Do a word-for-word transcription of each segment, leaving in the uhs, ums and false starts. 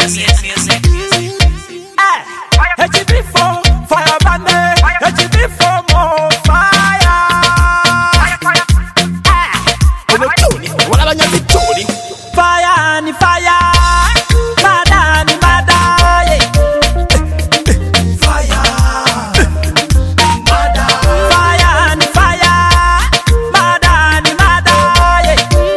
H B for fire band, H B for more fire. Ono tuni, wala banyami tuni. Fire ni fire, mada ni mada, yeah. Fire, mada. Fire ni fire, mada ni mada, yeah.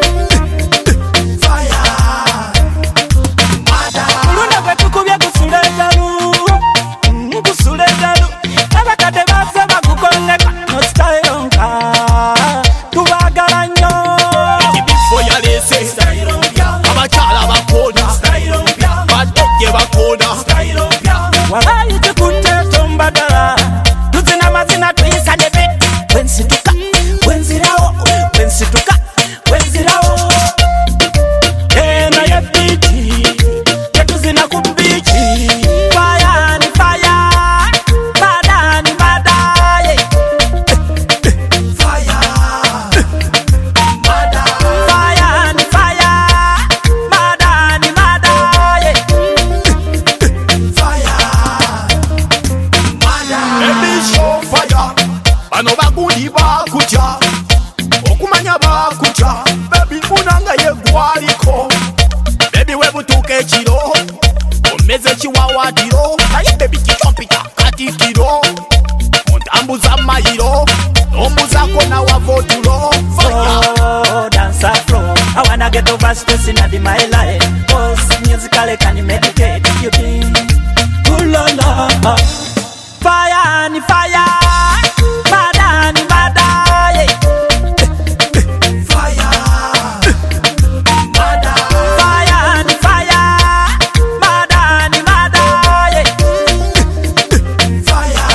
Fire, mada. Ulunda kwetu kubye kusulejalu, kusulejalu. Abakade basema kukongeka, no style onka. Tubagala nyo. Before ya lese, abachala bakona, badoge bakona. Walayi tukute tombadala, tuzina mazina tuyisa debe. Wensituka, wenzirawo, wensituka, wenzirawo. Ena ya bichi, yetuzina kubichi. Fire ni fire, mada ni mada, yeah. Fire, mada. Fire ni fire, mada ni mada, yeah. Fire, mada. Baby show fire, bano baguli bakuja, okumanya bakuja. Baby munanga yegwaliko, baby webutuke chiro, omeze chiwawadiro. Aye baby kichompita katikiro, ontambuza mayiro, omuzako na wavotulo. Fire. Oh, dance afro. I wanna get over stress in my life. Cause musically can you meditate? You think? Ooh la la. Fire ni fire, mada ni mada, yeah. Fire, mada. Fire ni fire, mada ni mada, yeah. Fire,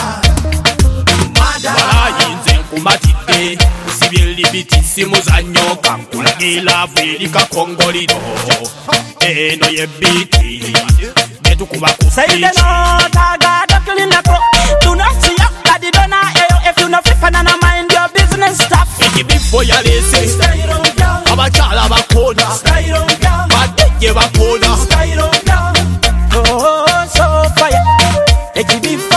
mada. Walayinze nkumatidde, kusibye libiti simuzannyo kankulagila bwelika kongoliro. Eno ye biti, netukuba Say ku the note, I got a clean up. Do not see up, I did not know if you know fit and I mind your business stuff. Eki before ya lese, Style on down, abachala bakona, style on down, badoge bakona. style on down. Oh, so fire. H B